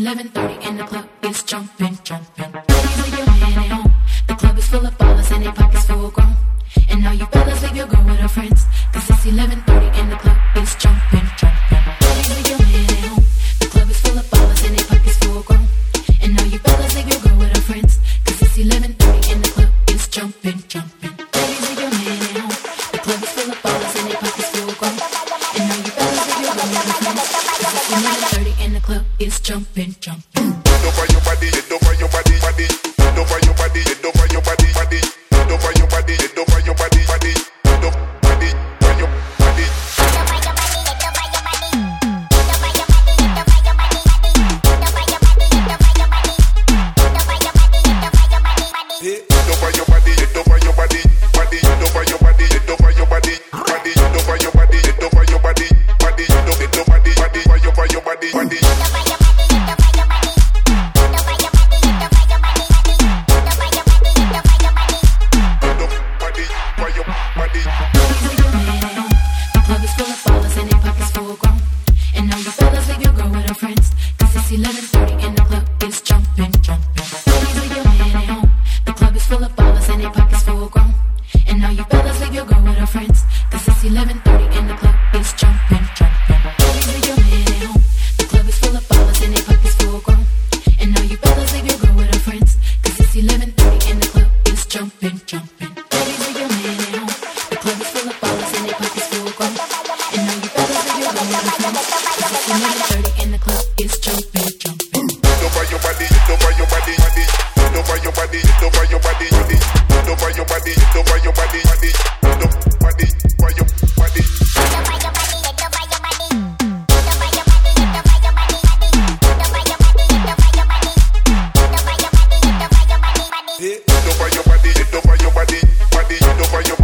11:30 and the club is jumping, jumping. Ladies, leave your man at home. The club is full of ballers and their pockets full grown. And now you fellas leave your girl with her friends, 'cause it's 11:30 and the club is jumping, jumping. Ladies, leave your man at home. The club is full of ballers and their pockets full grown. And now you fellas leave your girl with her friends, 'cause it's 11:30 and the club is jumping, jumping. Ladies, leave your man at home. The club is full of ballers and their pockets full grown. And now you fellas leave your girl with her friends, 'cause it's 11:30 and the club is jumping, jumping. Over your body, over your body, body. Over your body, over your body, body. Over your body, over your body, body. Over body, over your body. Over your body, over your body, body. Over your body, over your body, body. Over your body, over your body, body. Over your body, body, over your body, body. Over your body, over your body, body, over your